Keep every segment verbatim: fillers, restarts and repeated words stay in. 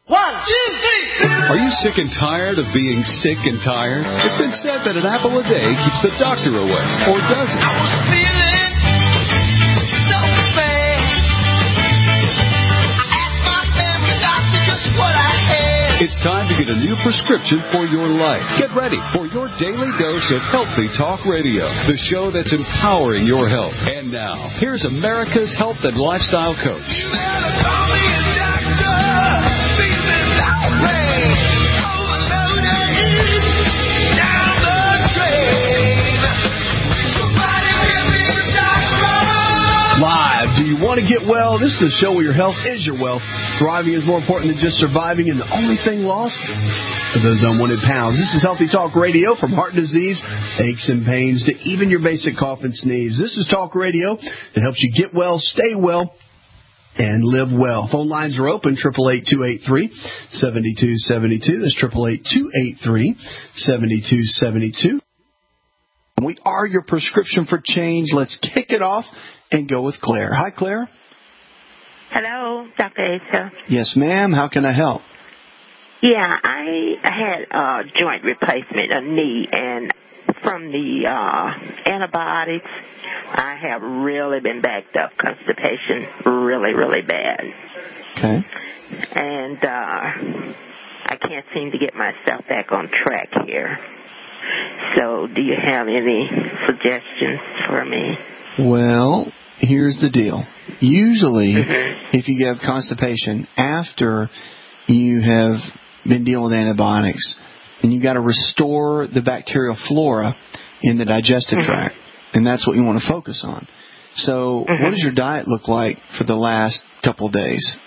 One, two, three. Are you sick and tired of being sick and tired? It's been said that an apple a day keeps the doctor away. Or does it? I was feeling so bad. I asked my family doctor just what I had. It's time to get a new prescription for your life. Get ready for your daily dose of Healthy Talk Radio, the show that's empowering your health. And now, here's America's health and lifestyle coach. You better call me a doctor. Feeling outraged. Overloaded. Down the drain. Somebody give me a doctor. Live. Do you want to get well? This is the show where your health is your wealth. Thriving is more important than just surviving, and the only thing lost are those unwanted pounds. This is Healthy Talk Radio, from heart disease, aches and pains, to even your basic cough and sneeze. This is Talk Radio that helps you get well, stay well, and live well. Phone lines are open, eight eight eight, two eight three, seven two seven two. That's eight eight eight, two eight three, seven two seven two. We are your prescription for change. Let's kick it off and go with Claire. Hi, Claire. Hello, Doctor Asa. Yes, ma'am. How can I help? Yeah, I had a joint replacement, a knee, and from the uh, antibiotics, I have really been backed up. Constipation, really, really bad. Okay. And uh, I can't seem to get myself back on track here. So do you have any suggestions for me? Well, here's the deal. Usually, Mm-hmm. if you have constipation after you have been dealing with antibiotics, then you've got to restore the bacterial flora in the digestive Mm-hmm. tract, and that's what you want to focus on. So Mm-hmm. what does your diet look like for the last couple of days?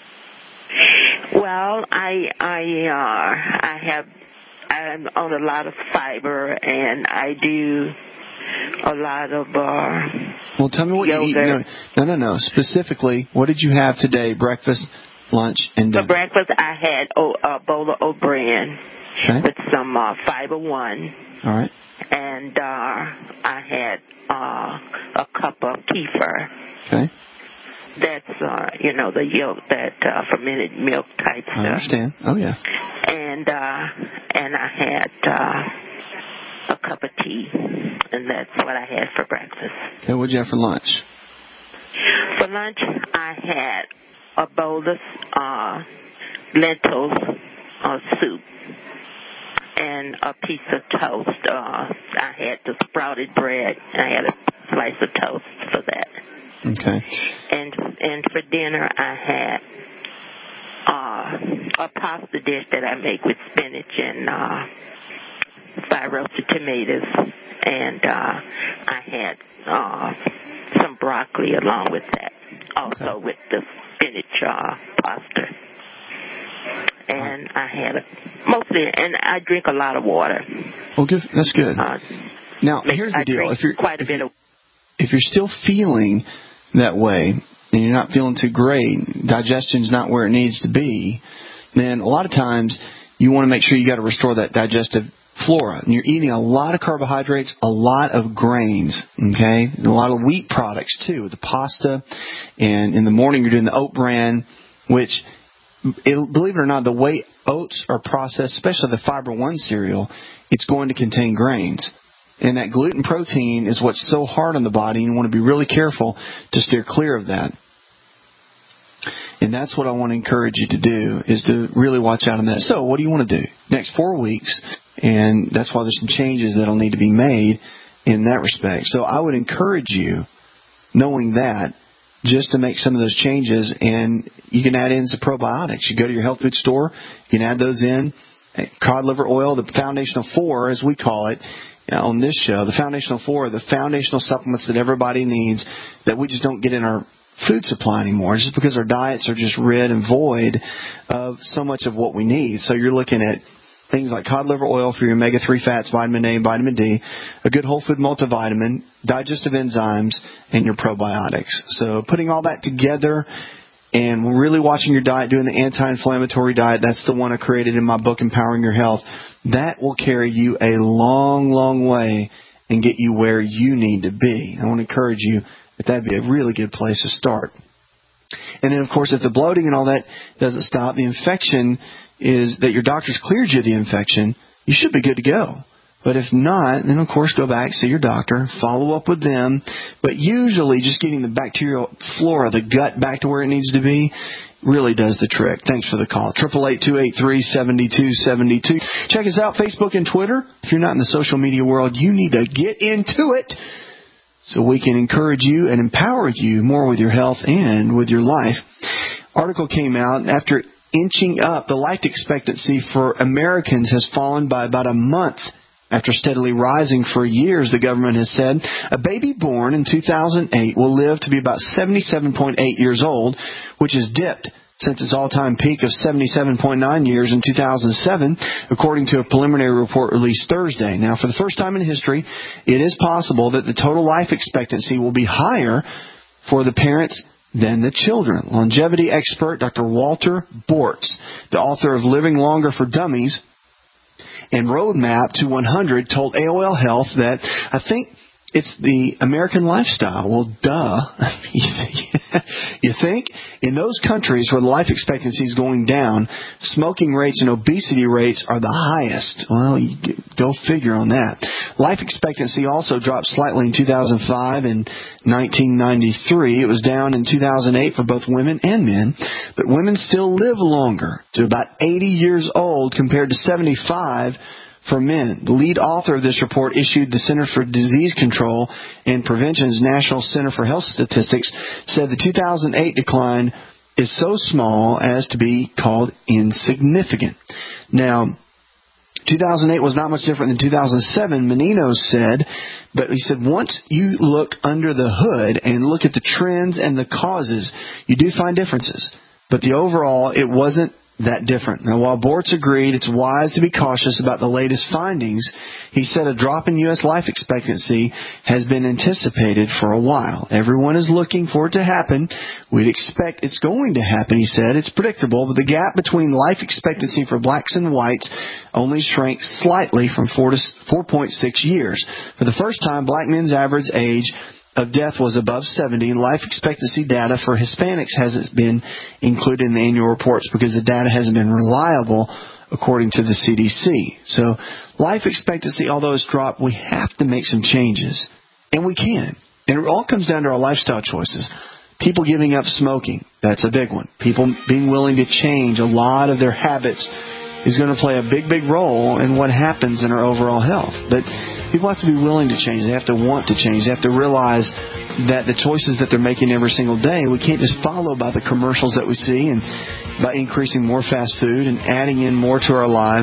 Well, I I uh, I have I'm on a lot of fiber, and I do a lot of uh, Well, tell me what you eat. No, yogurt. no, no, no. Specifically, what did you have today, breakfast, lunch, and dinner? For breakfast, I had o- a bowl of oat bran Okay. with some uh, Fiber One, All right. and uh, I had uh, a cup of kefir. Okay. That's uh, you know the yolk, that uh, fermented milk type I stuff. understand. Oh, yeah. And uh, and I had uh, a cup of tea, and that's what I had for breakfast. Okay, what did you have for lunch? For lunch, I had a bowl of uh, lentils uh, soup and a piece of toast. Uh, I had the sprouted bread, and I had a slice of toast for that. Okay. And and for dinner, I had uh, a pasta dish that I make with spinach and uh, fried roasted tomatoes, and uh, I had uh, some broccoli along with that, also Okay. with the spinach uh, pasta. And I had a, mostly, and I drink a lot of water. Well, good. That's good. Uh, Now, here's the I deal. drink If you're quite a if bit you're, of. if you're still feeling that way and you're not feeling too great, digestion's not where it needs to be, then a lot of times you want to make sure you got to restore that digestive flora. And you're eating a lot of carbohydrates, a lot of grains, okay, and a lot of wheat products too, the pasta, and in the morning you're doing the oat bran, which, it, believe it or not, the way oats are processed, especially the Fiber One cereal, it's going to contain grains. And that gluten protein is what's so hard on the body, and you want to be really careful to steer clear of that. And that's what I want to encourage you to do, is to really watch out on that. So what do you want to do? Next four weeks, and that's why there's some changes that will need to be made in that respect. So I would encourage you, knowing that, just to make some of those changes, and you can add in some probiotics. You go to your health food store, you can add those in. Cod liver oil, the foundational four, as we call it, on this show, the foundational four are the foundational supplements that everybody needs that we just don't get in our food supply anymore, just because our diets are just rid and void of so much of what we need. So you're looking at things like cod liver oil for your omega three fats, vitamin A, vitamin D, a good whole food multivitamin, digestive enzymes, and your probiotics. So putting all that together and really watching your diet, doing the anti-inflammatory diet, that's the one I created in my book, Empowering Your Health. That will carry you a long, long way and get you where you need to be. I want to encourage you that that'd be a really good place to start. And then, of course, if the bloating and all that doesn't stop, the infection is that your doctor's cleared you of the infection, you should be good to go. But if not, then, of course, go back, see your doctor, follow up with them. But usually just getting the bacterial flora, the gut, back to where it needs to be really does the trick. Thanks for the call. eight eight eight, two eight three, seven two seven two. Check us out, Facebook and Twitter. If you're not in the social media world, you need to get into it so we can encourage you and empower you more with your health and with your life. Article came out after inching up. The life expectancy for Americans has fallen by about a month. After steadily rising for years, the government has said, a baby born in two thousand eight will live to be about seventy-seven point eight years old, which has dipped since its all-time peak of seventy-seven point nine years in two thousand seven, according to a preliminary report released Thursday. Now, for the first time in history, it is possible that the total life expectancy will be higher for the parents than the children. Longevity expert Doctor Walter Bortz, the author of Living Longer for Dummies and Roadmap to one hundred, told A O L Health that, I think it's the American lifestyle. Well, duh. You think? In those countries where the life expectancy is going down, smoking rates and obesity rates are the highest. Well, you go figure on that. Life expectancy also dropped slightly in two thousand five and nineteen ninety-three. It was down in two thousand eight for both women and men. But women still live longer, to about eighty years old compared to seventy-five for men. The lead author of this report issued the Center for Disease Control and Prevention's National Center for Health Statistics said the two thousand eight decline is so small as to be called insignificant. Now, two thousand eight was not much different than two thousand seven, Menino said, but he said once you look under the hood and look at the trends and the causes, you do find differences. But the overall, it wasn't that different. Now, while Bortz agreed it's wise to be cautious about the latest findings, he said a drop in U S life expectancy has been anticipated for a while. Everyone is looking for it to happen. We'd expect it's going to happen, he said. It's predictable, but the gap between life expectancy for blacks and whites only shrank slightly from four to four point six years. For the first time, black men's average age of death was above seventy. Life expectancy data for Hispanics hasn't been included in the annual reports because the data hasn't been reliable according to the C D C. So life expectancy, although it's dropped, we have to make some changes. And we can. And it all comes down to our lifestyle choices. People giving up smoking, that's a big one. People being willing to change a lot of their habits is going to play a big, big role in what happens in our overall health. But people have to be willing to change. They have to want to change. They have to realize that the choices that they're making every single day, we can't just follow by the commercials that we see and by increasing more fast food and adding in more to our lives.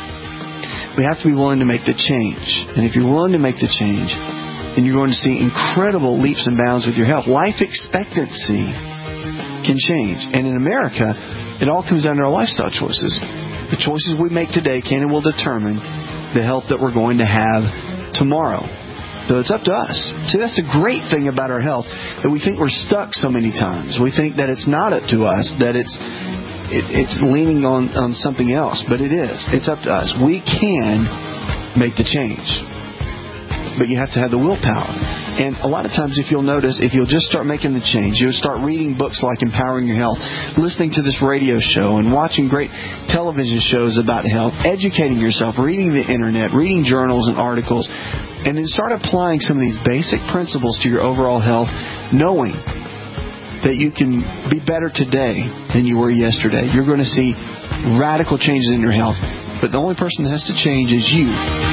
We have to be willing to make the change. And if you're willing to make the change, then you're going to see incredible leaps and bounds with your health. Life expectancy can change. And in America, it all comes down to our lifestyle choices. The choices we make today can and will determine the health that we're going to have tomorrow. So it's up to us. See, that's the great thing about our health, that we think we're stuck so many times. We think that it's not up to us, that it's it, it's leaning on, on something else. But it is. It's up to us. We can make the change. But you have to have the willpower. And a lot of times, if you'll notice, if you'll just start making the change, you'll start reading books like Empowering Your Health, listening to this radio show, and watching great television shows about health, educating yourself, reading the Internet, reading journals and articles, and then start applying some of these basic principles to your overall health, knowing that you can be better today than you were yesterday. You're going to see radical changes in your health. But the only person that has to change is you.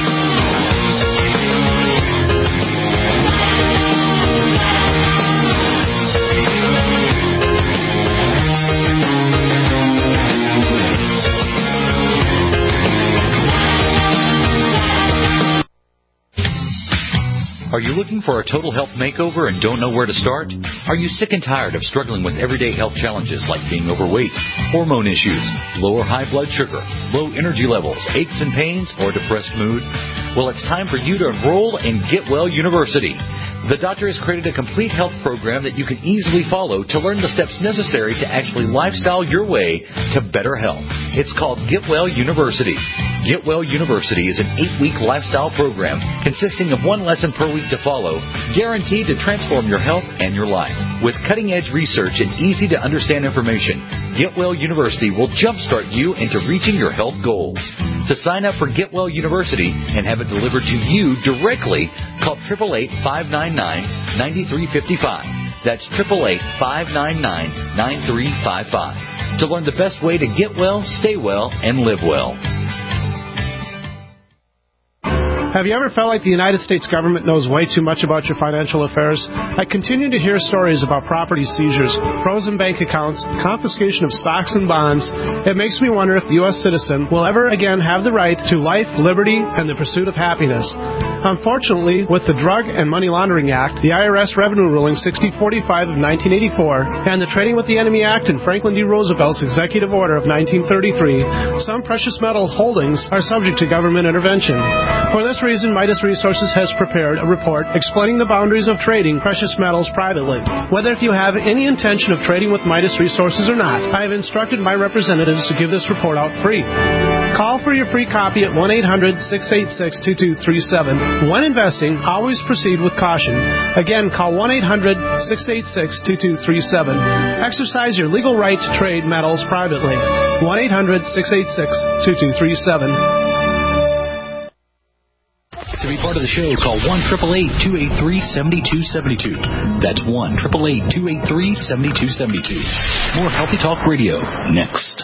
Are you looking for a total health makeover and don't know where to start? Are you sick and tired of struggling with everyday health challenges like being overweight, hormone issues, low or high blood sugar, low energy levels, aches and pains, or depressed mood? Well, it's time for you to enroll in Get Well University. The doctor has created a complete health program that you can easily follow to learn the steps necessary to actually lifestyle your way to better health. It's called Get Well University. Get Well University is an eight-week lifestyle program consisting of one lesson per week to follow, guaranteed to transform your health and your life. With cutting-edge research and easy-to-understand information, Get Well University will jumpstart you into reaching your health goals. To sign up for Get Well University and have it delivered to you directly, call eight eight eight, five nine nine, nine three five five. That's eight eight eight, five nine nine, nine three five five. To learn the best way to get well, stay well, and live well. Have you ever felt like the United States government knows way too much about your financial affairs? I continue to hear stories about property seizures, frozen bank accounts, confiscation of stocks and bonds. It makes me wonder if the U S citizen will ever again have the right to life, liberty, and the pursuit of happiness. Unfortunately, with the Drug and Money Laundering Act, the I R S Revenue Ruling sixty forty-five of nineteen eighty-four, and the Trading with the Enemy Act and Franklin D. Roosevelt's Executive Order of nineteen thirty-three, some precious metal holdings are subject to government intervention. For this reason, Midas Resources has prepared a report explaining the boundaries of trading precious metals privately. Whether if you have any intention of trading with Midas Resources or not, I have instructed my representatives to give this report out free. Call for your free copy at one eight hundred, six eight six, two two three seven. When investing, always proceed with caution. Again, call one eight hundred, six eight six, two two three seven. Exercise your legal right to trade metals privately. one eight hundred, six eight six, two two three seven. To be part of the show, call one eight eight eight, two eight three, seven two seven two. That's one eight eight eight, two eight three, seven two seven two. More Healthy Talk Radio next.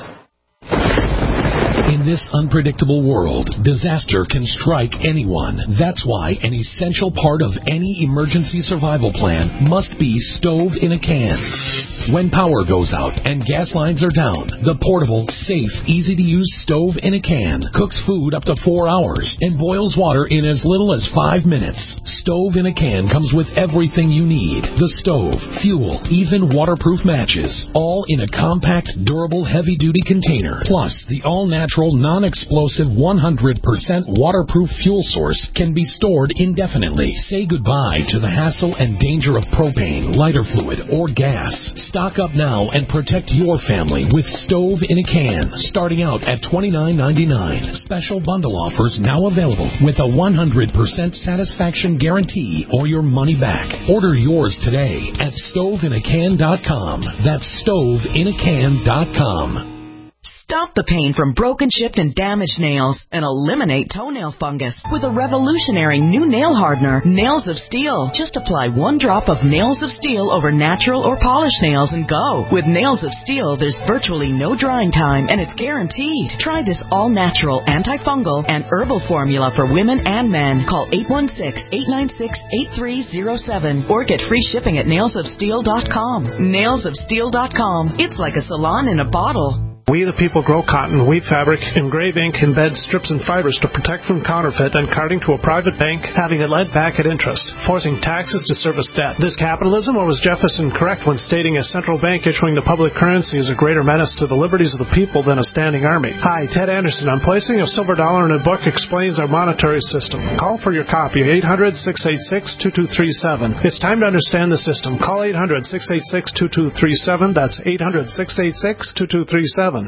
In this unpredictable world, disaster can strike anyone. That's why an essential part of any emergency survival plan must be stove in a can. When power goes out and gas lines are down, the portable, safe, easy-to-use stove in a can cooks food up to four hours and boils water in as little as five minutes. Stove in a can comes with everything you need. The stove, fuel, even waterproof matches, all in a compact, durable, heavy-duty container. Plus, the all-natural, non-explosive, one hundred percent waterproof fuel source can be stored indefinitely. Say goodbye to the hassle and danger of propane, lighter fluid, or gas. Stock up now and protect your family with Stove in a Can, starting out at twenty-nine ninety-nine. Special bundle offers now available with a one hundred percent satisfaction guarantee or your money back. Order yours today at stove in a can dot com. That's stove in a can dot com. Stop the pain from broken, chipped, and damaged nails and eliminate toenail fungus with a revolutionary new nail hardener, Nails of Steel. Just apply one drop of Nails of Steel over natural or polished nails and go. With Nails of Steel, there's virtually no drying time and it's guaranteed. Try this all-natural, antifungal, and herbal formula for women and men. Call eight one six, eight nine six, eight three zero seven or get free shipping at nails of steel dot com. nails of steel dot com. It's like a salon in a bottle. We the people grow cotton, weave fabric, engrave ink, embed strips and fibers to protect from counterfeit and carting to a private bank, having it lent back at interest, forcing taxes to service debt. This capitalism, or was Jefferson correct when stating a central bank issuing the public currency is a greater menace to the liberties of the people than a standing army? Hi, Ted Anderson. I'm placing a silver dollar in a book explains our monetary system. Call for your copy, eight hundred, six eight six, two two three seven. It's time to understand the system. Call eight hundred, six eight six, two two three seven. That's eight hundred, six eight six, two two three seven.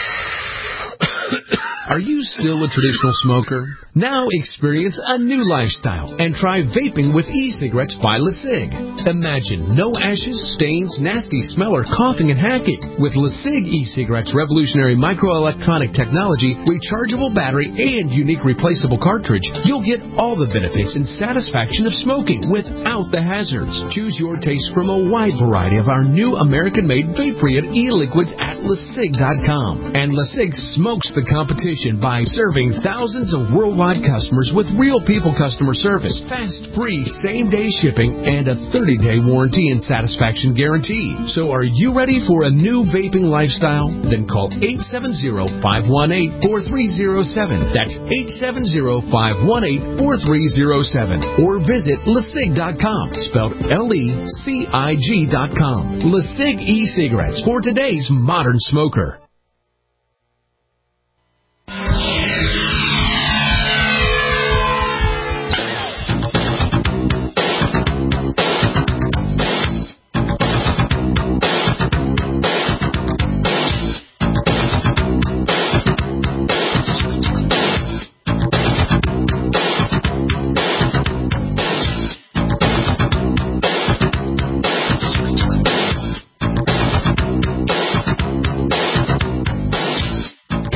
Are you still a traditional smoker? Now experience a new lifestyle and try vaping with e-cigarettes by LeSig. Imagine no ashes, stains, nasty smell, or coughing and hacking. With LeSig e-cigarettes' revolutionary microelectronic technology, rechargeable battery, and unique replaceable cartridge, you'll get all the benefits and satisfaction of smoking without the hazards. Choose your taste from a wide variety of our new American-made vape-free e-liquids at LeSig dot com. And LeSig smokes the competition by serving thousands of worldwide customers with real people customer service, fast, free, same-day shipping, and a thirty-day warranty and satisfaction guarantee. So are you ready for a new vaping lifestyle? Then call eight seven zero, five one eight, four three zero seven. That's eight seven zero, five one eight, four three zero seven. Or visit LeSig dot com, spelled L E C I G dot com. LeSig e-cigarettes for today's modern smoker.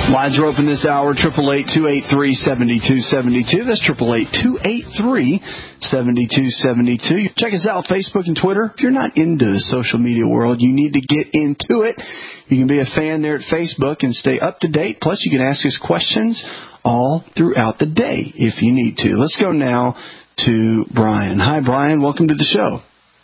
Lines are open this hour, eight eight eight, two eight three, seven two seven two. That's eight eight eight, two eight three, seven two seven two. Check us out, Facebook and Twitter. If you're not into the social media world, you need to get into it. You can be a fan there at Facebook and stay up to date. Plus, you can ask us questions all throughout the day if you need to. Let's go now to Brian. Hi, Brian. Welcome to the show.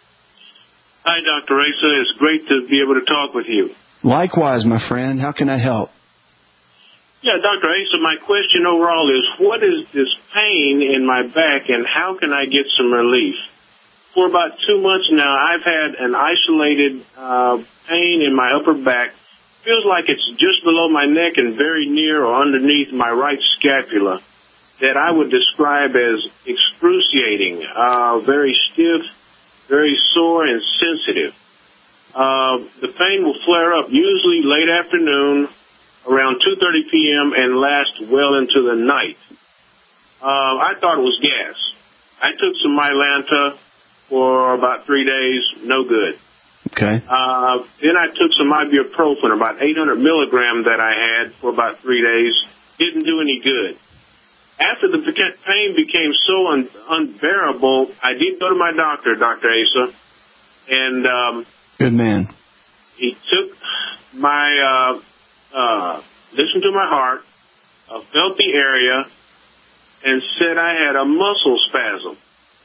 Hi, Doctor Asa. It's great to be able to talk with you. Likewise, my friend. How can I help? Yeah, Doctor Asa, my question overall is, what is this pain in my back and how can I get some relief? For about two months now, I've had an isolated uh, pain in my upper back. Feels like it's just below my neck and very near or underneath my right scapula that I would describe as excruciating, uh, very stiff, very sore and sensitive. Uh, the pain will flare up usually late afternoon, around two thirty p.m. and last well into the night. Uh, I thought it was gas. I took some Mylanta for about three days, no good. Okay. Uh, then I took some ibuprofen, about eight hundred milligram that I had for about three days. Didn't do any good. After the pain became so un- unbearable, I did go to my doctor, Doctor Asa, and um, good man. He took my uh, uh, listened to my heart, uh, felt the area, and said I had a muscle spasm.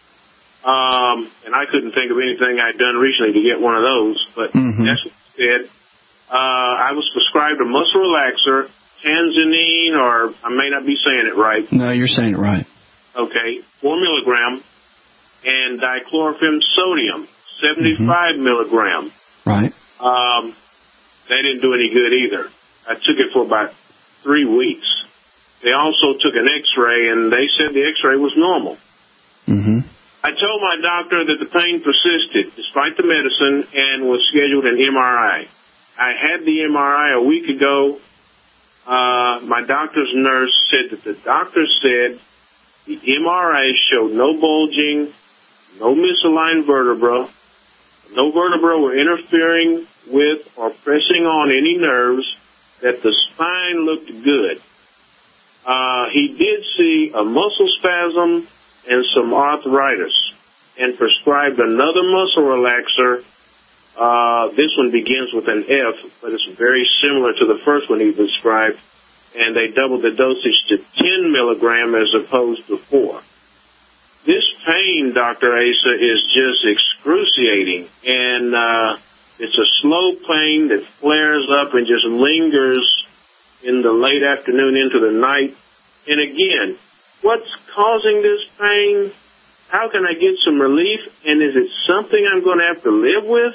Um, and I couldn't think of anything I'd done recently to get one of those, but mm-hmm. that's what he said. Uh, I was prescribed a muscle relaxer, Tanzanine, or I may not be saying it right. No, you're saying it right. Okay, four milligram, and dichlorophene sodium, seventy-five mm-hmm. milligram. Right. Um, they didn't do any good either. I took it for about three weeks. They also took an X-ray, and they said the X-ray was normal. Mm-hmm. I told my doctor that the pain persisted despite the medicine and was scheduled an M R I. I had the M R I a week ago. Uh, my doctor's nurse said that the doctor said the M R I showed no bulging, no misaligned vertebra, no vertebra were interfering with or pressing on any nerves, that the spine looked good. Uh, he did see a muscle spasm and some arthritis, and prescribed another muscle relaxer. Uh, this one begins with an F, but it's very similar to the first one he prescribed, and they doubled the dosage to ten milligram as opposed to four. This pain, Doctor Asa, is just excruciating, and uh, it's a slow pain that flares up and just lingers in the late afternoon into the night. And again, what's causing this pain? How can I get some relief? And is it something I'm going to have to live with?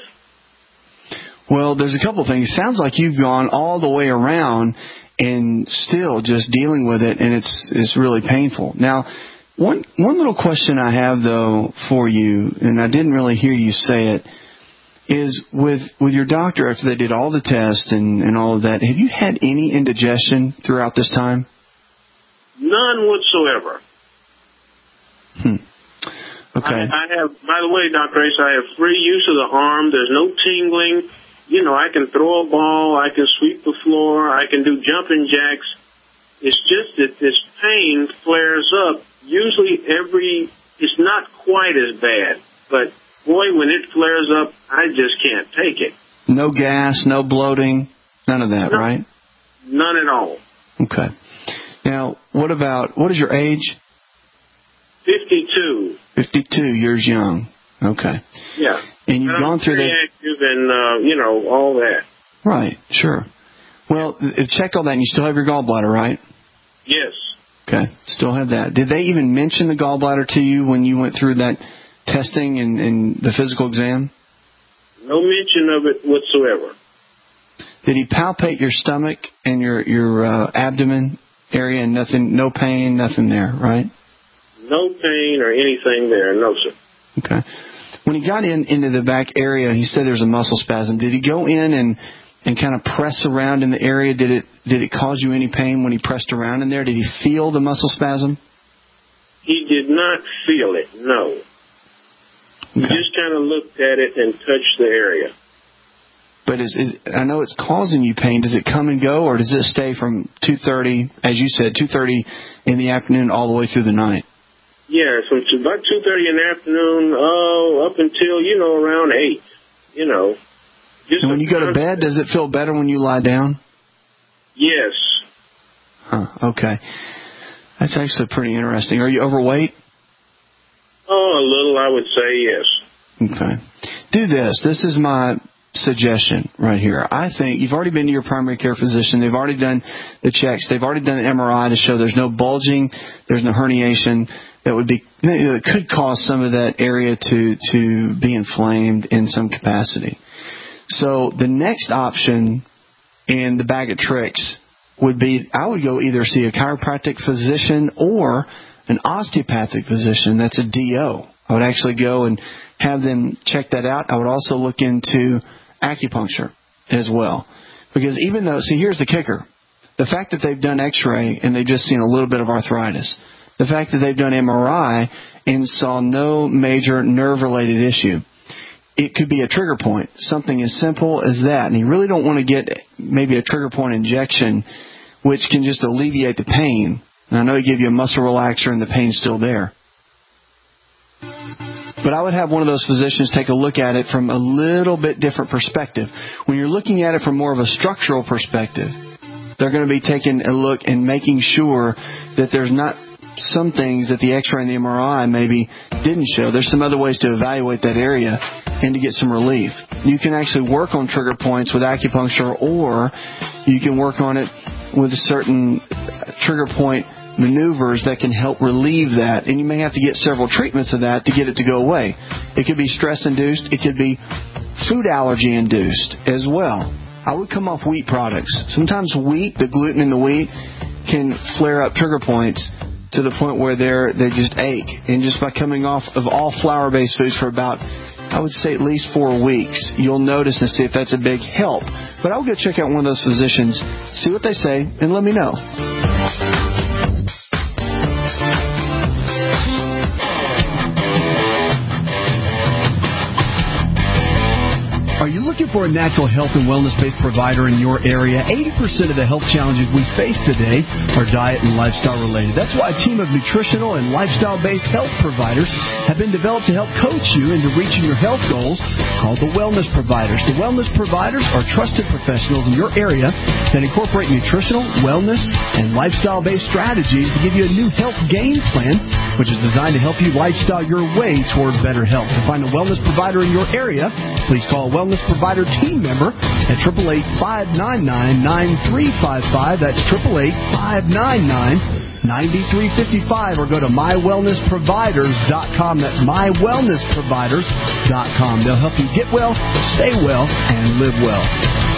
Well, there's a couple of things. It sounds like you've gone all the way around and still just dealing with it, and it's it's really painful. Now, one one little question I have, though, for you, and I didn't really hear you say it, is with, with your doctor, after they did all the tests and, and all of that, have you had any indigestion throughout this time? None whatsoever. Hmm. Okay. I, I have, by the way, Doctor Ace, I have free use of the arm. There's no tingling. You know, I can throw a ball. I can sweep the floor. I can do jumping jacks. It's just that this pain flares up. Usually every, it's not quite as bad. But, boy, when it flares up, I just can't take it. No gas, no bloating, none of that, no, right? None at all. Okay. Now, what about, what is your age? fifty-two. fifty-two years young. Okay. Yeah. And you've and gone I'm through very that. active and, uh, you know, all that. Right, sure. Well, checked all that, and you still have your gallbladder, right? Yes. Okay, still have that. Did they even mention the gallbladder to you when you went through that testing and, and the physical exam? No mention of it whatsoever. Did he palpate your stomach and your, your uh, abdomen area and nothing, no pain, nothing there, right? No pain or anything there, no, sir. Okay. When he got in into the back area, he said there's a muscle spasm. Did he go in and, and kind of press around in the area? Did it did it cause you any pain when he pressed around in there? Did he feel the muscle spasm? He did not feel it, no. He okay. just kind of looked at it and touched the area. But is, is I know it's causing you pain. Does it come and go, or does it stay from two thirty, as you said, two thirty in the afternoon all the way through the night? Yeah, so it's about two thirty in the afternoon, oh, up until, you know, around eight, you know. Just and when you go to bed, does it feel better when you lie down? Yes. Huh, okay. That's actually pretty interesting. Are you overweight? Oh, a little, I would say, yes. Okay. Do this. This is my suggestion right here. I think you've already been to your primary care physician. They've already done the checks. They've already done an M R I to show there's no bulging, there's no herniation that would be that could cause some of that area to to be inflamed in some capacity. So the next option in the bag of tricks would be I would go either see a chiropractic physician or an osteopathic physician. That's a D O. I would actually go and have them check that out. I would also look into acupuncture as well. Because even though, see, here's the kicker. The fact that they've done x-ray and they've just seen a little bit of arthritis, the fact that they've done M R I and saw no major nerve-related issue, it could be a trigger point, something as simple as that. And you really don't want to get maybe a trigger point injection, which can just alleviate the pain. And I know you give you a muscle relaxer and the pain's still there. But I would have one of those physicians take a look at it from a little bit different perspective. When you're looking at it from more of a structural perspective, they're going to be taking a look and making sure that there's not some things that the x-ray and the M R I maybe didn't show. There's some other ways to evaluate that area and to get some relief. You can actually work on trigger points with acupuncture, or you can work on it with certain trigger point maneuvers that can help relieve that. And you may have to get several treatments of that to get it to go away. It could be stress-induced. It could be food allergy-induced as well. I would come off wheat products. Sometimes wheat, the gluten in the wheat, can flare up trigger points to the point where they're they just ache. And just by coming off of all flour-based foods for about, I would say, at least four weeks, you'll notice and see if that's a big help. But I'll go check out one of those physicians, see what they say, and let me know. Are you looking for a natural health and wellness-based provider in your area? eighty percent of the health challenges we face today are diet and lifestyle related. That's why a team of nutritional and lifestyle-based health providers have been developed to help coach you into reaching your health goals, called the Wellness Providers. The Wellness Providers are trusted professionals in your area that incorporate nutritional, wellness, and lifestyle-based strategies to give you a new health game plan, which is designed to help you lifestyle your way toward better health. To find a wellness provider in your area, please call a wellness provider team member at eight eight eight, five nine nine, nine three five five. That's eight eight eight, five nine nine, nine three five five, or go to my wellness providers dot com. That's my wellness providers dot com. They'll help you get well, stay well, and live well.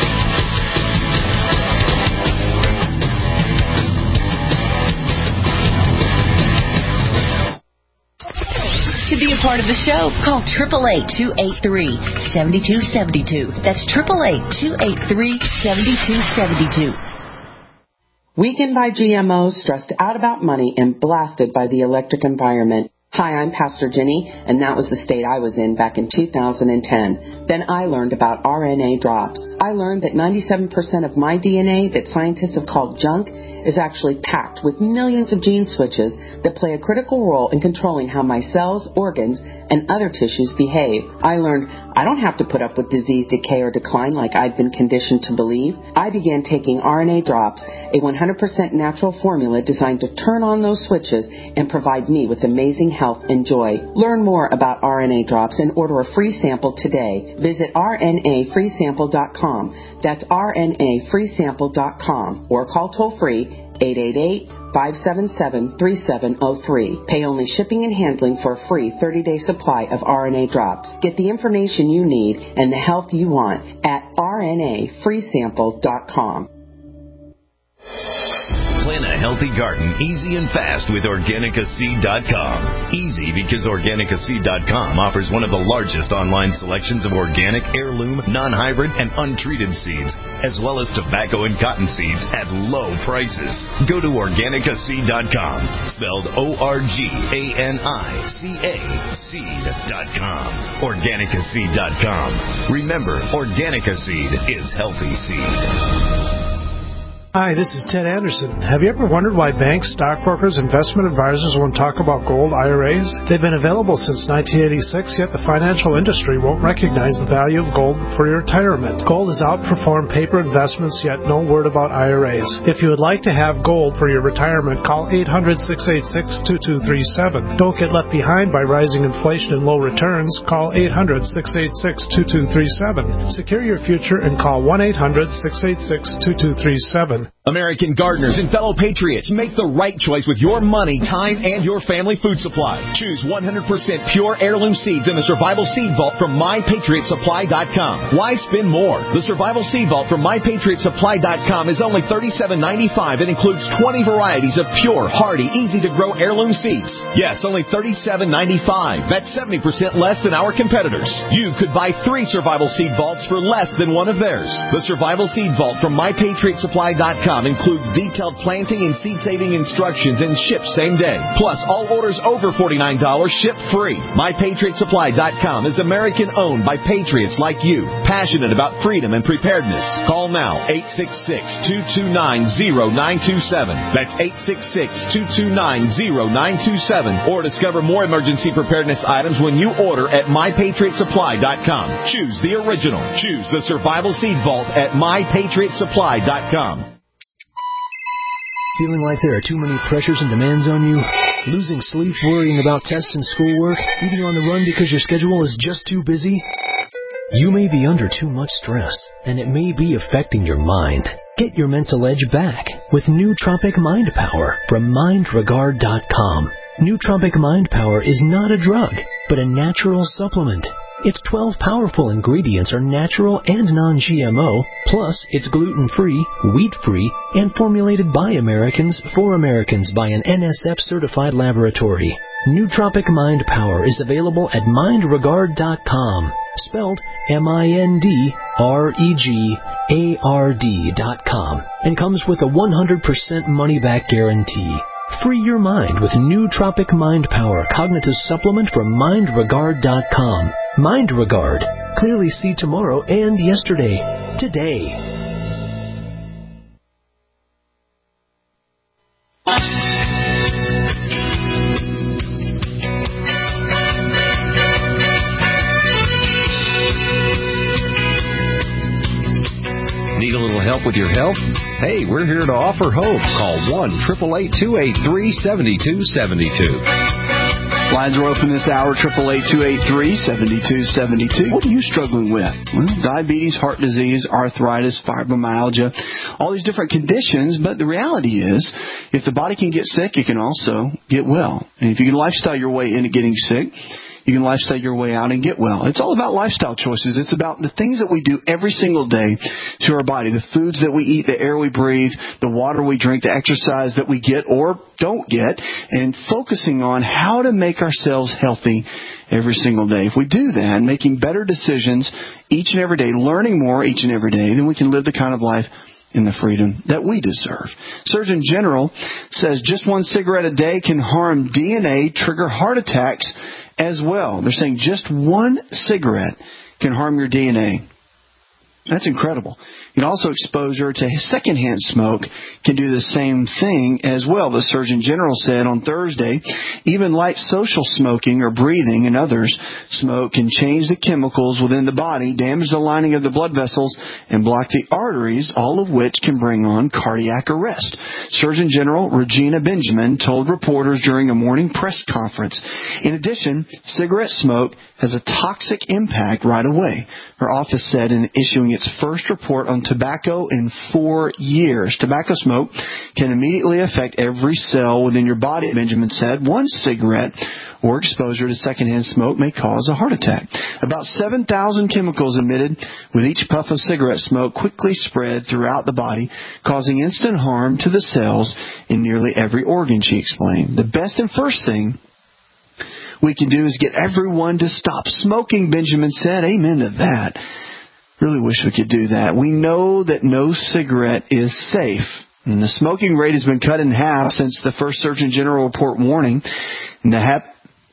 To be a part of the show, call eight eight eight, two eight three, seven two seven two. That's eight eight eight, two eight three, seven two seven two. Weakened by G M Os, stressed out about money, and blasted by the electric environment. Hi, I'm Pastor Jenny, and that was the state I was in back in two thousand ten. Then I learned about R N A drops. I learned that ninety-seven percent of my D N A that scientists have called junk is actually packed with millions of gene switches that play a critical role in controlling how my cells, organs, and other tissues behave. I learned I don't have to put up with disease, decay, or decline like I'd been conditioned to believe. I began taking R N A drops, a one hundred percent natural formula designed to turn on those switches and provide me with amazing health and joy. Learn more about R N A drops and order a free sample today. Visit R N A free sample dot com. That's R N A free sample dot com, or call toll-free eight eight eight, five seven seven, three seven zero three. Pay only shipping and handling for a free thirty-day supply of R N A drops. Get the information you need and the health you want at R N A free sample dot com. Plan a healthy garden easy and fast with Organica Seed dot com. Easy because Organica Seed dot com offers one of the largest online selections of organic, heirloom, non-hybrid, and untreated seeds, as well as tobacco and cotton seeds at low prices. Go to Organica Seed dot com, spelled O R G A N I C A, seed dot com. Organica Seed dot com. Remember, Organica Seed is healthy seed. Hi, this is Ted Anderson. Have you ever wondered why banks, stockbrokers, investment advisors won't talk about gold I R As? They've been available since nineteen eighty-six, yet the financial industry won't recognize the value of gold for your retirement. Gold has outperformed paper investments, yet no word about I R As. If you would like to have gold for your retirement, call eight hundred, six eight six, two two three seven. Don't get left behind by rising inflation and low returns. Call eight hundred, six eight six, two two three seven. Secure your future and call one eight hundred, six eight six, two two three seven. American gardeners and fellow patriots, make the right choice with your money, time, and your family food supply. Choose one hundred percent pure heirloom seeds in the Survival Seed Vault from my patriot supply dot com. Why spend more? The Survival Seed Vault from my patriot supply dot com is only thirty-seven ninety-five and includes twenty varieties of pure, hardy, easy-to-grow heirloom seeds. Yes, only thirty-seven ninety-five. That's seventy percent less than our competitors. You could buy three Survival Seed Vaults for less than one of theirs. The Survival Seed Vault from my patriot supply dot com includes detailed planting and seed-saving instructions and ships same day. Plus, all orders over forty-nine dollars ship free. my patriot supply dot com is American-owned by patriots like you, passionate about freedom and preparedness. Call now, eight six six, two two nine, zero nine two seven. That's eight six six, two two nine, zero nine two seven. Or discover more emergency preparedness items when you order at my patriot supply dot com. Choose the original. Choose the Survival Seed Vault at my patriot supply dot com. Feeling like there are too many pressures and demands on you? Losing sleep worrying about tests and schoolwork? Eating on the run because your schedule is just too busy? You may be under too much stress, and it may be affecting your mind. Get your mental edge back with Nootropic Mind Power from mind regard dot com. Nootropic Mind Power is not a drug, but a natural supplement. Its twelve powerful ingredients are natural and non G M O, plus it's gluten-free, wheat-free, and formulated by Americans for Americans by an N S F-certified laboratory. Nootropic Mind Power is available at mind regard dot com, spelled M I N D R E G A R D dot com, and comes with a one hundred percent money-back guarantee. Free your mind with Nootropic Mind Power Cognitive Supplement from mind regard dot com. Mind Regard. Clearly see tomorrow and yesterday. Today. Need a little help with your health? Hey, we're here to offer hope. Call one, eight eight eight, two eight three, seven two seven two. Lines are open this hour, eight eight eight, two eight three, seven two seven two. What are you struggling with? Well, diabetes, heart disease, arthritis, fibromyalgia, all these different conditions. But the reality is, if the body can get sick, it can also get well. And if you can lifestyle your way into getting sick, you can lifestyle your way out and get well. It's all about lifestyle choices. It's about the things that we do every single day to our body, the foods that we eat, the air we breathe, the water we drink, the exercise that we get or don't get, and focusing on how to make ourselves healthy every single day. If we do that, making better decisions each and every day, learning more each and every day, then we can live the kind of life in the freedom that we deserve. Surgeon General says just one cigarette a day can harm D N A, trigger heart attacks as well. They're saying just one cigarette can harm your D N A. That's incredible. And also exposure to secondhand smoke can do the same thing as well. The Surgeon General said on Thursday, even light social smoking or breathing and others smoke can change the chemicals within the body, damage the lining of the blood vessels, and block the arteries, all of which can bring on cardiac arrest. Surgeon General Regina Benjamin told reporters during a morning press conference. In addition, cigarette smoke has a toxic impact right away. Her office said in issuing its first report on tobacco in four years. Tobacco smoke can immediately affect every cell within your body, Benjamin said. One cigarette or exposure to secondhand smoke may cause a heart attack. About seven thousand chemicals emitted with each puff of cigarette smoke quickly spread throughout the body, causing instant harm to the cells in nearly every organ, she explained. The best and first thing we can do is get everyone to stop smoking, Benjamin said. Amen to that. Really wish we could do that. We know that no cigarette is safe. And the smoking rate has been cut in half since the first Surgeon General report warning. And the H E P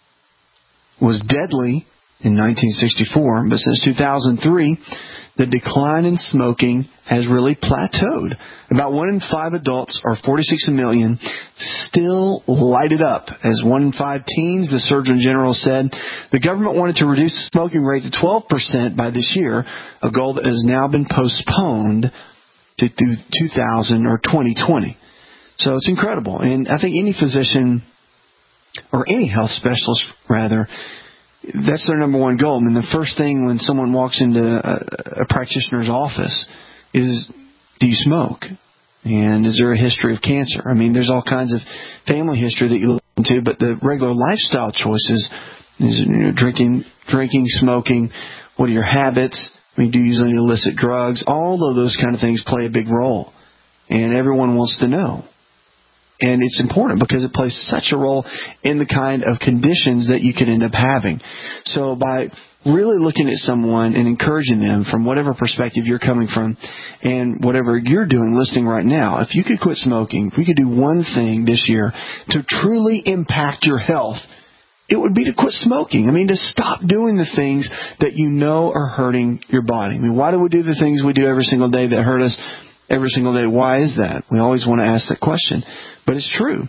was deadly in nineteen sixty-four, but since two thousand three, the decline in smoking has really plateaued. About one in five adults, or forty-six million, still light it up. As one in five teens, the Surgeon General said, the government wanted to reduce the smoking rate to twelve percent by this year, a goal that has now been postponed to two thousand or twenty twenty. So it's incredible. And I think any physician, or any health specialist, rather, that's their number one goal. I mean, the first thing when someone walks into a, a practitioner's office is, do you smoke? And is there a history of cancer? I mean, there's all kinds of family history that you look into, but the regular lifestyle choices is, you know, drinking, drinking, smoking. What are your habits? I mean, do you use any illicit drugs? All of those kind of things play a big role. And everyone wants to know. And it's important because it plays such a role in the kind of conditions that you could end up having. So by really looking at someone and encouraging them from whatever perspective you're coming from and whatever you're doing, listening right now, if you could quit smoking, if we could do one thing this year to truly impact your health, it would be to quit smoking. I mean, to stop doing the things that you know are hurting your body. I mean, why do we do the things we do every single day that hurt us every single day? Why is that? We always want to ask that question. But it's true.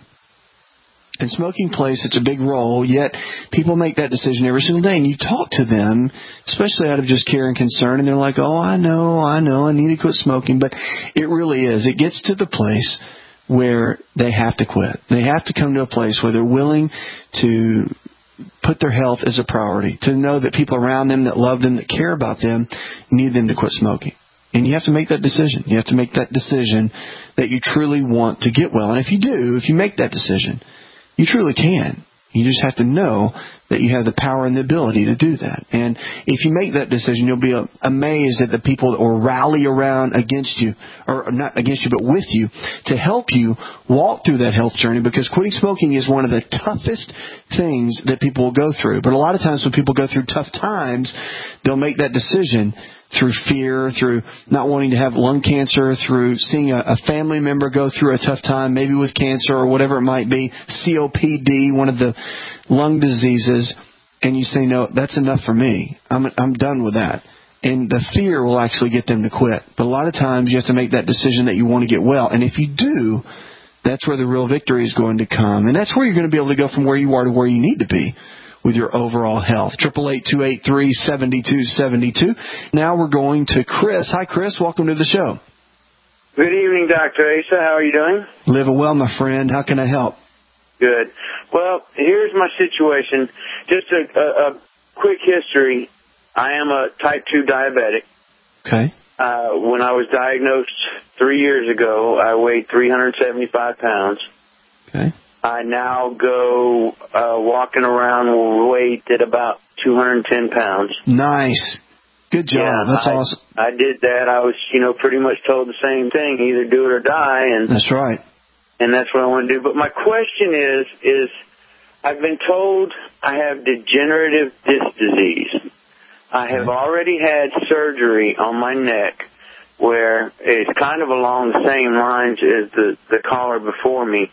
And smoking plays such a big role, yet people make that decision every single day. And you talk to them, especially out of just care and concern, and they're like, oh, I know, I know, I need to quit smoking. But it really is. It gets to the place where they have to quit. They have to come to a place where they're willing to put their health as a priority, to know that people around them that love them, that care about them, need them to quit smoking. And you have to make that decision. You have to make that decision that you truly want to get well. And if you do, if you make that decision, you truly can. You just have to know that you have the power and the ability to do that. And if you make that decision, you'll be amazed at the people that will rally around against you, or not against you, but with you, to help you walk through that health journey, because quitting smoking is one of the toughest things that people will go through. But a lot of times when people go through tough times, they'll make that decision through fear, through not wanting to have lung cancer, through seeing a, a family member go through a tough time, maybe with cancer or whatever it might be, C O P D, one of the lung diseases, and you say, no, that's enough for me. I'm I'm done with that. And the fear will actually get them to quit. But a lot of times you have to make that decision that you want to get well. And if you do, that's where the real victory is going to come. And that's where you're going to be able to go from where you are to where you need to be with your overall health. eight eight eight, two eight three, seven two seven two. Now we're going to Chris. Hi, Chris. Welcome to the show. Good evening, Doctor Asa. How are you doing? Living well, my friend. How can I help? Good. Well, here's my situation. Just a, a, a quick history. I am a type two diabetic. Okay. Uh, when I was diagnosed three years ago, I weighed three hundred seventy-five pounds. Okay. I now go uh, walking around with weight at about two hundred ten pounds. Nice. Good job. Yeah, That's I, awesome. I did that. I was, you know, pretty much told the same thing, either do it or die. And that's right. And that's what I want to do. But my question is, is I've been told I have degenerative disc disease. I have already had surgery on my neck where it's kind of along the same lines as the, the caller before me.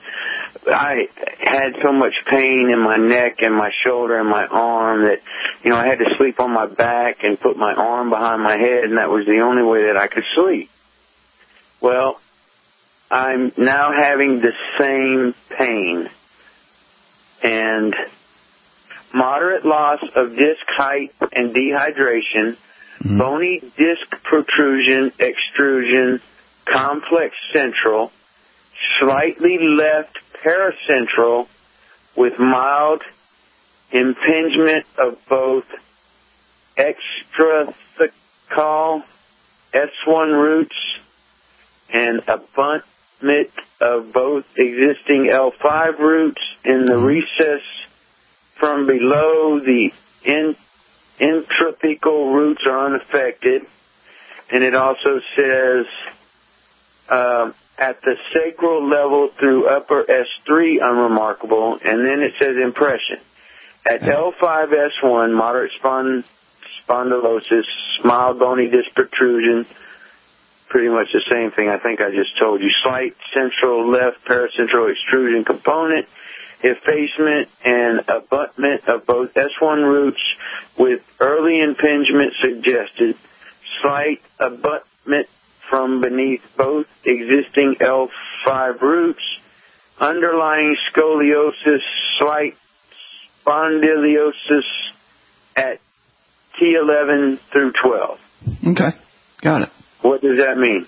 I had so much pain in my neck and my shoulder and my arm that, you know, I had to sleep on my back and put my arm behind my head, and that was the only way that I could sleep. Well, I'm now having the same pain. And moderate loss of disc height and dehydration, mm-hmm. bony disc protrusion, extrusion, complex central, slightly left paracentral with mild impingement of both extrathecal S one roots and abutment of both existing L five roots in the recess from below. The in, intrathecal roots are unaffected. And it also says uh, at the sacral level through upper S three, unremarkable. And then it says impression. At L five S one, moderate spond- spondylosis, mild bony disc protrusion, pretty much the same thing I think I just told you. Slight central left paracentral extrusion component, effacement and abutment of both S one roots with early impingement suggested. Slight abutment from beneath both existing L five roots. Underlying scoliosis, slight spondylosis at T eleven through twelve. Okay, got it. What does that mean?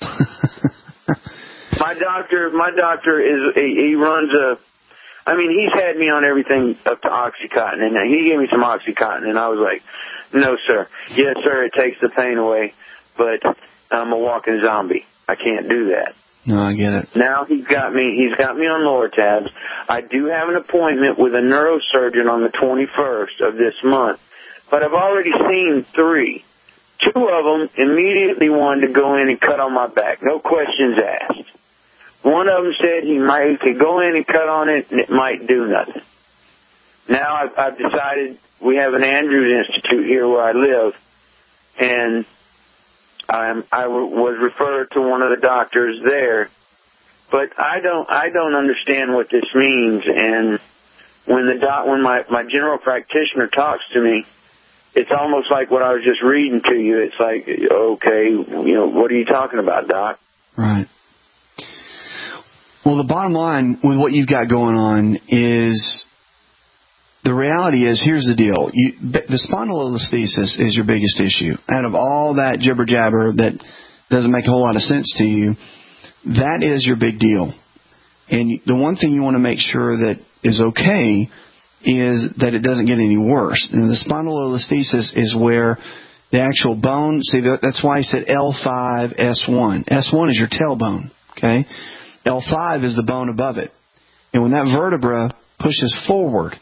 my doctor, my doctor is he, he runs a. I mean, he's had me on everything up to OxyContin, and he gave me some OxyContin, and I was like, no, sir. Yes, sir, it takes the pain away, but I'm a walking zombie. I can't do that. No, I get it. Now he's got me, he's got me on Lortabs. I do have an appointment with a neurosurgeon on the twenty-first of this month, but I've already seen three. Two of them immediately wanted to go in and cut on my back, no questions asked. One of them said he might could go in and cut on it, and it might do nothing. Now I've, I've decided we have an Andrews Institute here where I live, and I'm, I w- was referred to one of the doctors there. But I don't I don't understand what this means. And when the doc, when my, my general practitioner talks to me, it's almost like what I was just reading to you. It's like, okay, you know, what are you talking about, Doc? Right. Well, the bottom line with what you've got going on is the reality is, here's the deal. You, the spondylolisthesis is your biggest issue. Out of all that jibber-jabber that doesn't make a whole lot of sense to you, that is your big deal. And the one thing you want to make sure that is okay is that it doesn't get any worse. And the spondylolisthesis is where the actual bone, see, that's why I said L five S one. S one is your tailbone, okay? L five is the bone above it. And when that vertebra pushes forward,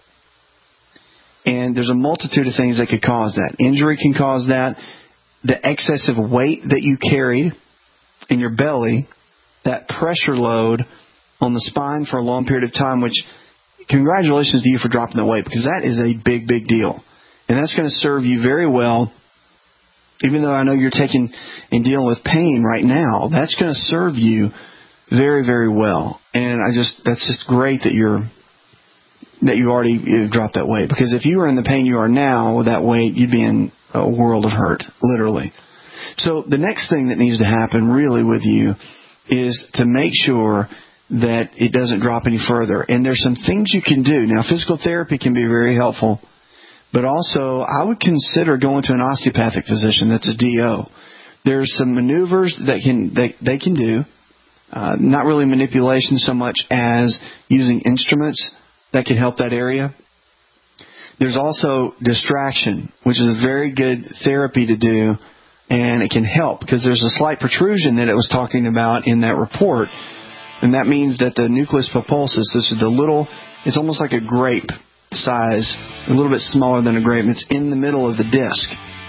and there's a multitude of things that could cause that. Injury can cause that. The excessive weight that you carried in your belly, that pressure load on the spine for a long period of time, which congratulations to you for dropping the weight, because that is a big, big deal. And that's going to serve you very well. Even though I know you're taking and dealing with pain right now, that's going to serve you very, very well. And I just, that's just great that you're, that you already you've dropped that weight. Because if you were in the pain you are now with that weight, you'd be in a world of hurt, literally. So the next thing that needs to happen really with you is to make sure that it doesn't drop any further. And there's some things you can do. Now, physical therapy can be very helpful, but also I would consider going to an osteopathic physician that's a D O. There's some maneuvers that can they, they can do, uh, not really manipulation so much as using instruments that can help that area. There's also distraction, which is a very good therapy to do, and it can help because there's a slight protrusion that it was talking about in that report, and that means that the nucleus pulposus, this is the little, it's almost like a grape size, a little bit smaller than a grape, and it's in the middle of the disc.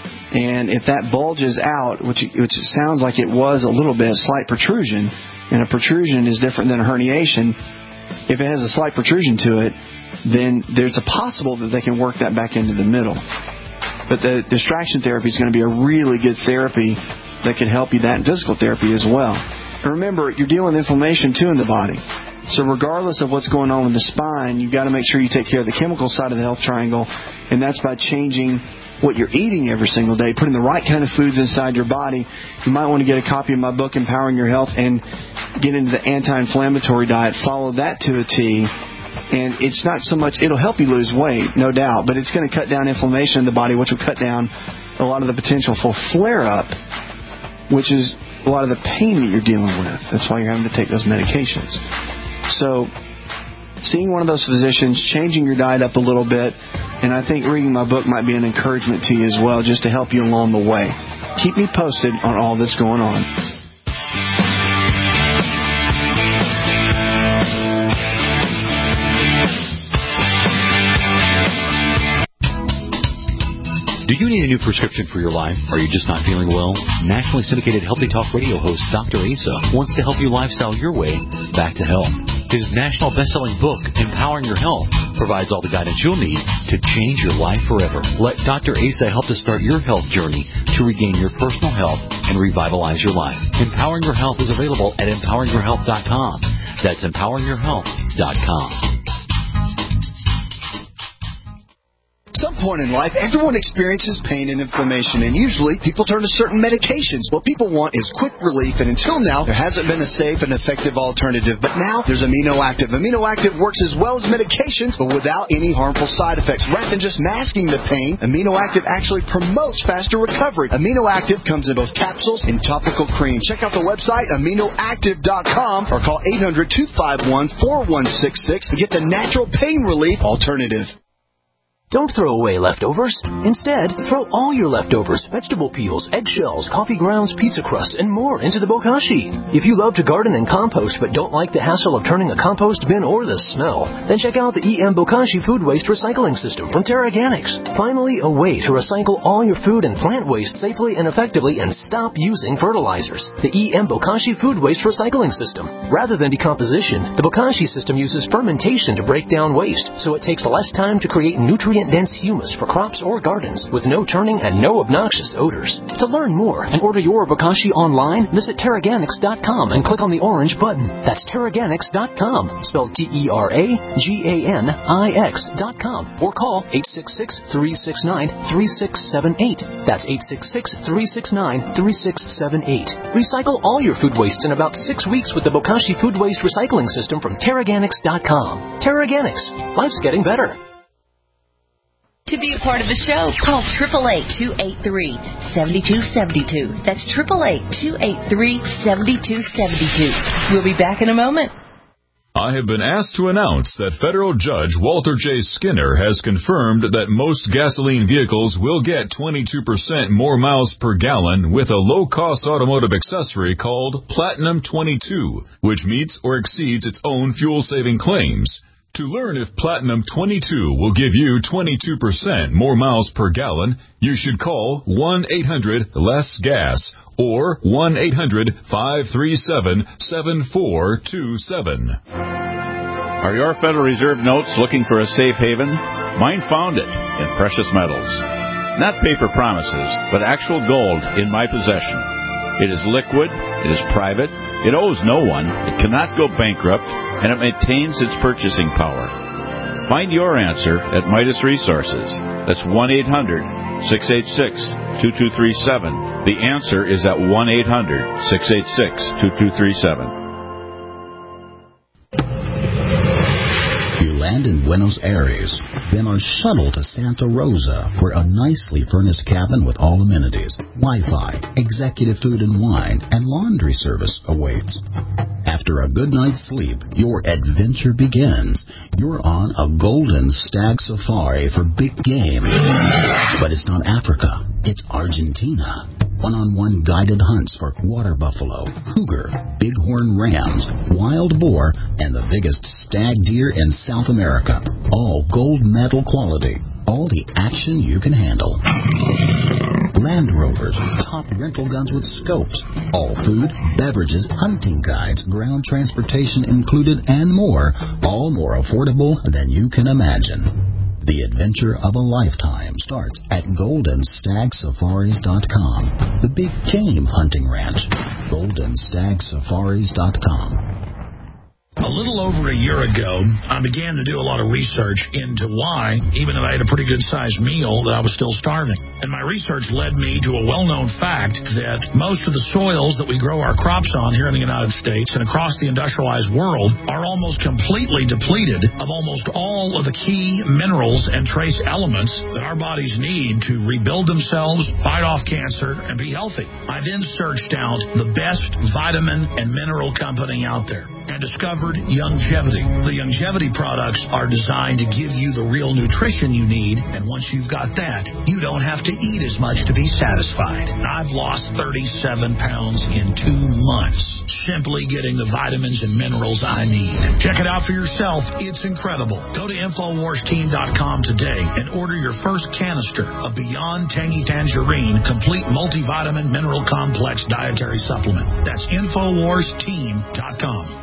And if that bulges out, which which sounds like it was a little bit, a slight protrusion, and a protrusion is different than a herniation. If it has a slight protrusion to it, then there's a possible that they can work that back into the middle. But the distraction therapy is going to be a really good therapy that can help you that, and physical therapy as well. And remember, you're dealing with inflammation too in the body. So regardless of what's going on with the spine, you've got to make sure you take care of the chemical side of the health triangle, and that's by changing what you're eating every single day, putting the right kind of foods inside your body. You might want to get a copy of my book, Empowering Your Health, and get into the anti-inflammatory diet. Follow that to a T. And it's not so much, it'll help you lose weight, no doubt, but it's going to cut down inflammation in the body, which will cut down a lot of the potential for flare-up, which is a lot of the pain that you're dealing with. That's why you're having to take those medications. So seeing one of those physicians, changing your diet up a little bit, and I think reading my book might be an encouragement to you as well, just to help you along the way. keep me posted on all that's going on. Do you need a new prescription for your life? Are you just not feeling well? Nationally syndicated Healthy Talk radio host Doctor Asa wants to help you lifestyle your way back to health. His national best-selling book, Empowering Your Health, provides all the guidance you'll need to change your life forever. Let Doctor Asa help to start your health journey to regain your personal health and revitalize your life. Empowering Your Health is available at empowering your health dot com. That's empowering your health dot com. At some point in life, everyone experiences pain and inflammation, and usually people turn to certain medications. What people want is quick relief, and until now, there hasn't been a safe and effective alternative. But now, there's Amino Active. Amino Active works as well as medications, but without any harmful side effects. Rather than just masking the pain, Amino Active actually promotes faster recovery. Amino Active comes in both capsules and topical cream. Check out the website, amino active dot com, or call eight hundred, two five one, four one six six to get the natural pain relief alternative. Don't throw away leftovers. Instead, throw all your leftovers, vegetable peels, eggshells, coffee grounds, pizza crust, and more into the bokashi. If you love to garden and compost but don't like the hassle of turning a compost bin or the smell, then check out the E M Bokashi Food Waste Recycling System from TerraGanix. Finally, a way to recycle all your food and plant waste safely and effectively and stop using fertilizers. The E M Bokashi Food Waste Recycling System. Rather than decomposition, the Bokashi system uses fermentation to break down waste, so it takes less time to create nutrient-dense humus for crops or gardens with no turning and no obnoxious odors. To learn more and order your Bokashi online, visit Terraganix dot com and click on the orange button. That's Terraganix dot com, spelled T E R A G A N I X dot com, or call eight six six, three six nine, three six seven eight. That's eight six six, three six nine, three six seven eight. Recycle all your food wastes in about six weeks with the Bokashi Food Waste Recycling System from Terraganix dot com. Terraganix. Life's getting better. To be a part of the show, call eight eight eight, two eight three, seven two seven two. That's eight eight eight, two eight three, seven two seven two. We'll be back in a moment. I have been asked to announce that Federal Judge Walter J. Skinner has confirmed that most gasoline vehicles will get twenty-two percent more miles per gallon with a low-cost automotive accessory called Platinum twenty-two, which meets or exceeds its own fuel-saving claims. To learn if Platinum twenty-two will give you twenty-two percent more miles per gallon, you should call one eight hundred less gas or one eight hundred, five three seven, seven four two seven. Are your Federal Reserve notes looking for a safe haven? Mine found it in precious metals. Not paper promises, but actual gold in my possession. It is liquid, it is private, it owes no one, it cannot go bankrupt, and it maintains its purchasing power. Find your answer at Midas Resources. That's one eight hundred, six eight six, two two three seven. The answer is at one eight hundred, six eight six, two two three seven. Land in Buenos Aires, then are shuttled to Santa Rosa, where a nicely furnished cabin with all amenities, Wi-Fi, executive food and wine, and laundry service awaits. After a good night's sleep, your adventure begins. You're on a golden stag safari for big game. But it's not Africa, it's Argentina. One-on-one guided hunts for water buffalo, cougar, bighorn rams, wild boar, and the biggest stag deer in South America. All gold medal quality. All the action you can handle. Land Rovers, top rental guns with scopes. All food, beverages, hunting guides, ground transportation included, and more. All more affordable than you can imagine. The adventure of a lifetime starts at golden stag safaris dot com. The big game hunting ranch. golden stag safaris dot com. A little over a year ago, I began to do a lot of research into why, even though I had a pretty good-sized meal, that I was still starving. And my research led me to a well-known fact that most of the soils that we grow our crops on here in the United States and across the industrialized world are almost completely depleted of almost all of the key minerals and trace elements that our bodies need to rebuild themselves, fight off cancer, and be healthy. I then searched out the best vitamin and mineral company out there. and discovered Youngevity. The Youngevity products are designed to give you the real nutrition you need, and once you've got that, you don't have to eat as much to be satisfied. I've lost thirty-seven pounds in two months, simply getting the vitamins and minerals I need. Check it out for yourself. It's incredible. Go to Infowars Team dot com today and order your first canister of Beyond Tangy Tangerine Complete Multivitamin Mineral Complex Dietary Supplement. That's Infowars Team dot com.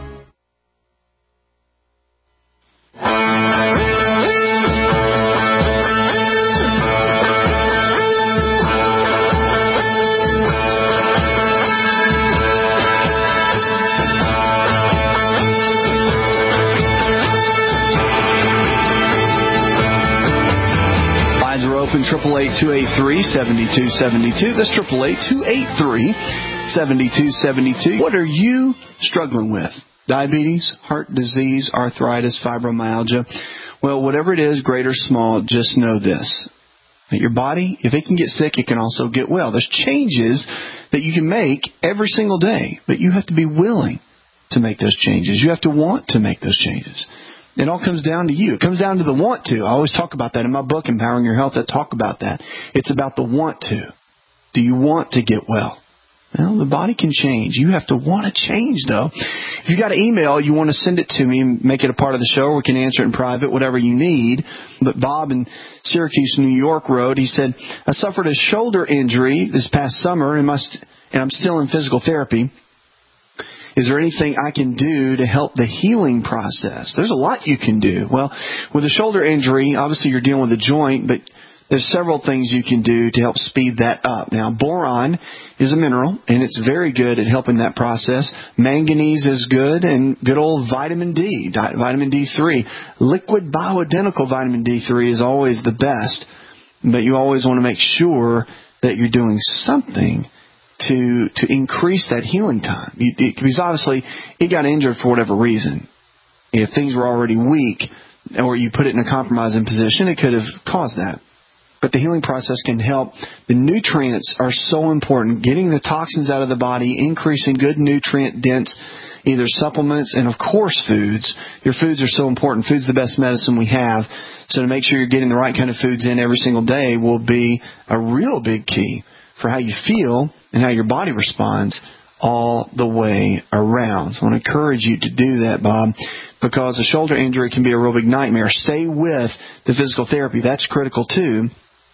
Triple eight two eight three seventy two seventy two. That's triple eight two eight three seventy two seventy two. What are you struggling with? Diabetes, heart disease, arthritis, fibromyalgia. Well, whatever it is, great or small, just know this: that your body, if it can get sick, it can also get well. There's changes that you can make every single day, but you have to be willing to make those changes. You have to want to make those changes. It all comes down to you. It comes down to the want to. I always talk about that in my book, Empowering Your Health. I talk about that. It's about the want to. Do you want to get well? Well, the body can change. You have to want to change, though. If you got an email, you want to send it to me and make it a part of the show, or we can answer it in private, whatever you need. But Bob in Syracuse, New York wrote, he said, I suffered a shoulder injury this past summer and, must, and I'm still in physical therapy. Is there anything I can do to help the healing process? There's a lot you can do. Well, with a shoulder injury, obviously you're dealing with a joint, but there's several things you can do to help speed that up. Now, boron is a mineral, and it's very good at helping that process. Manganese is good, and good old vitamin D, vitamin D three. Liquid bioidentical vitamin D three is always the best, but you always want to make sure that you're doing something to to increase that healing time. You, it, because obviously, it got injured for whatever reason. If things were already weak, or you put it in a compromising position, it could have caused that. But the healing process can help. The nutrients are so important. Getting the toxins out of the body, increasing good nutrient-dense either supplements and, of course, foods. Your foods are so important. Food's the best medicine we have. So to make sure you're getting the right kind of foods in every single day will be a real big key for how you feel and how your body responds all the way around. So I want to encourage you to do that, Bob, because a shoulder injury can be a real big nightmare. Stay with the physical therapy. That's critical, too.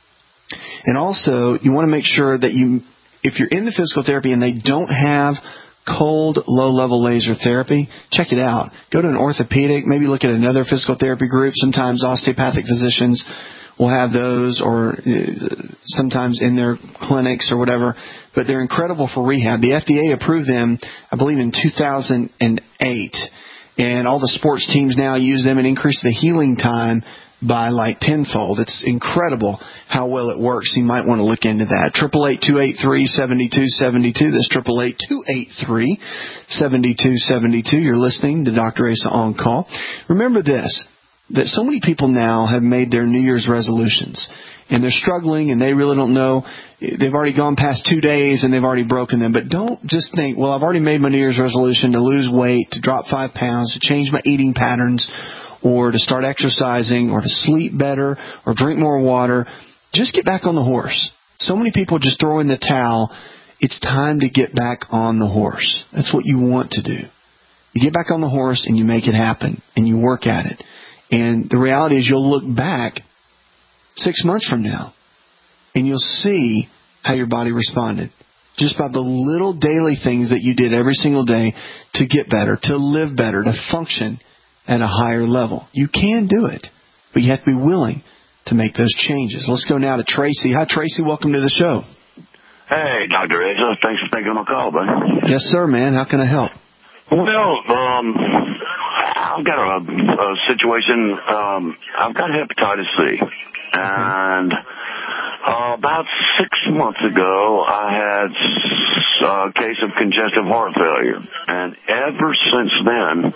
And also, you want to make sure that you, if you're in the physical therapy and they don't have cold, low-level laser therapy, check it out. Go to an orthopedic, maybe look at another physical therapy group. Sometimes osteopathic physicians will have those, or sometimes in their clinics or whatever. But they're incredible for rehab. The F D A approved them, I believe, in two thousand eight. And all the sports teams now use them and increase the healing time by like tenfold. It's incredible how well it works. You might want to look into that. triple eight two eight three seven two seven two. That's triple eight two eight three seven two seven two. You're listening to Doctor Asa On Call. Remember this, that so many people now have made their New Year's resolutions, and they're struggling, and they really don't know. They've already gone past two days, and they've already broken them. But don't just think, well, I've already made my New Year's resolution to lose weight, to drop five pounds, to change my eating patterns, or to start exercising, or to sleep better, or drink more water. Just get back on the horse. So many people just throw in the towel. It's time to get back on the horse. That's what you want to do. You get back on the horse and you make it happen, and you work at it. And the reality is you'll look back six months from now, and you'll see how your body responded. Just by the little daily things that you did every single day to get better, to live better, to function at a higher level. You can do it, but you have to be willing to make those changes. Let's go now to Tracy. Hi, Tracy. Welcome to the show. Hey, Doctor Asa. Thanks for taking my call, bud. Yes, sir, man. How can I help? Well, um, I've got a, a situation. Um, I've got hepatitis C, and uh, about six months ago, I had a case of congestive heart failure, and ever since then,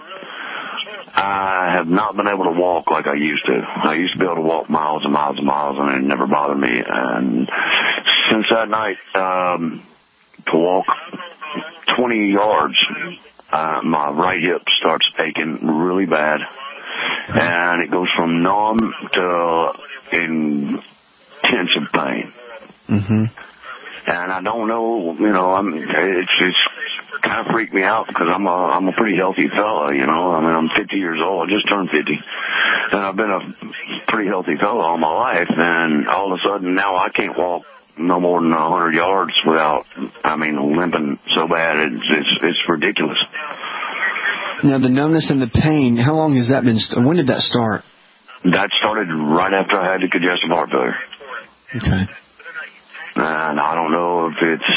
I have not been able to walk like I used to. I used to be able to walk miles and miles and miles, and it never bothered me. And since that night, um, to walk twenty yards uh, my right hip starts aching really bad, and it goes from numb to intensive pain. Mm-hmm. And I don't know, you know, I'm, it's, it's kind of freaked me out because I'm a, I'm a pretty healthy fella, you know. I mean, I'm fifty years old. I just turned fifty. And I've been a pretty healthy fella all my life. And all of a sudden now I can't walk no more than a hundred yards without, I mean, limping so bad. It's, it's, it's ridiculous. Now, the numbness and the pain, how long has that been, st- when did that start? That started right after I had the congestive heart failure. Okay. And I don't know if it's,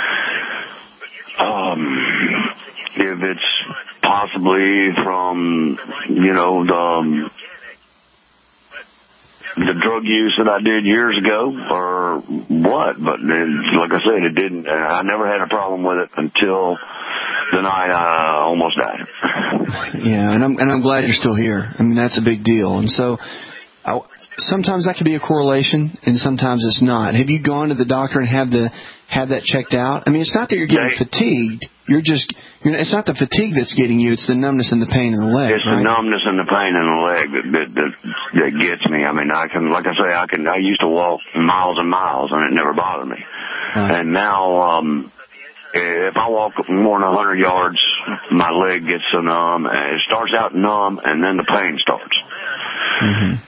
um, if it's possibly from, you know, the, the drug use that I did years ago or what, but it, like I said, it didn't, I never had a problem with it until the night I almost died. Yeah, and I'm, and I'm glad you're still here. I mean, that's a big deal. And so, I, sometimes that could be a correlation, and sometimes it's not. Have you gone to the doctor and have the have that checked out? I mean, it's not that you're getting fatigued. You're just, you're, it's not the fatigue that's getting you. It's the numbness and the pain in the leg. It's right? the numbness and the pain in the leg that, that that that gets me. I mean, I can, like I say, I can. I used to walk miles and miles, and it never bothered me. Right. And now, um, if I walk more than a hundred yards, my leg gets so numb. It starts out numb, and then the pain starts. Mm-hmm.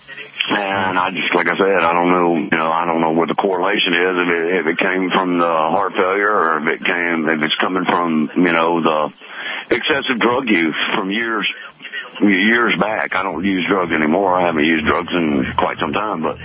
And I just, like I said, I don't know, you know, I don't know what the correlation is, if it, if it came from the heart failure or if it came, if it's coming from, you know, the excessive drug use from years, years back. I don't use drugs anymore. I haven't used drugs in quite some time, but,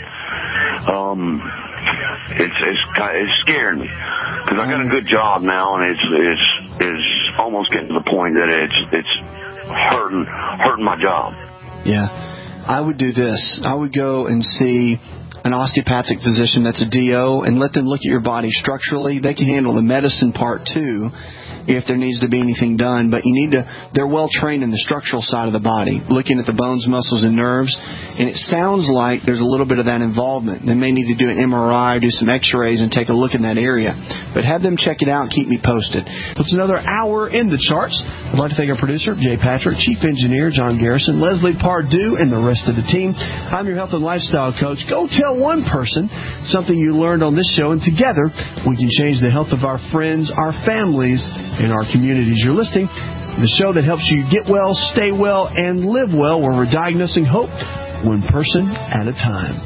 um, it's, it's, it's scaring me because I got a good job now and it's, it's, it's almost getting to the point that it's, it's hurting, hurting my job. Yeah. I would do this. I would go and see an osteopathic physician that's a D O and let them look at your body structurally. They can handle the medicine part too if there needs to be anything done. But you need to, they're well trained in the structural side of the body, looking at the bones, muscles, and nerves. And it sounds like there's a little bit of that involvement. They may need to do an M R I, do some x-rays, and take a look in that area. But have them check it out and keep me posted. It's another hour in the charts. I'd like to thank our producer, Jay Patrick, Chief Engineer, John Garrison, Leslie Pardue, and the rest of the team. I'm your health and lifestyle coach. Go tell one person something you learned on this show, and together we can change the health of our friends, our families, and our communities. You're listening to the show that helps you get well, stay well, and live well, where we're diagnosing hope one person at a time.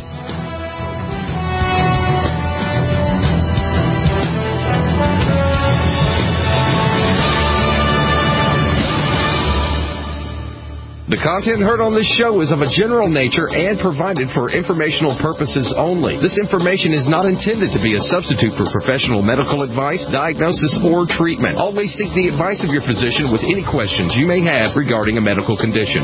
The content heard on this show is of a general nature and provided for informational purposes only. This information is not intended to be a substitute for professional medical advice, diagnosis, or treatment. Always seek the advice of your physician with any questions you may have regarding a medical condition.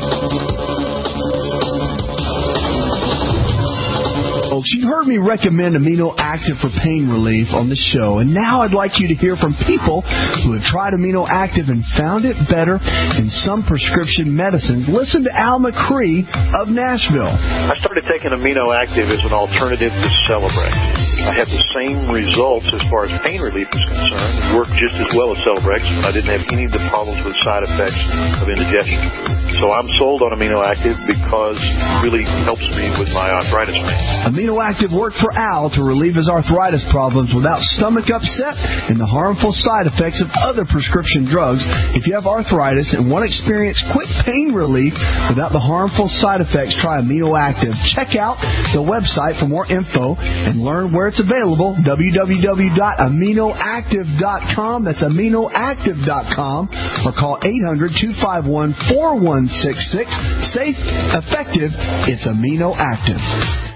You heard me recommend Amino Active for pain relief on the show, and now I'd like you to hear from people who have tried Amino Active and found it better than some prescription medicines. Listen to Al McCree of Nashville. I started taking Amino Active as an alternative to Celebrex. I had the same results as far as pain relief is concerned. It worked just as well as Celebrex. I didn't have any of the problems with side effects of indigestion. So I'm sold on Amino Active because it really helps me with my arthritis pain. Amino Active worked for Al to relieve his arthritis problems without stomach upset and the harmful side effects of other prescription drugs. If you have arthritis and want to experience quick pain relief without the harmful side effects, try Amino Active. Check out the website for more info and learn where it's available, w w w dot amino active dot com. That's amino active dot com, or call eight hundred, two five one, four one six six. Safe, effective, it's Amino Active.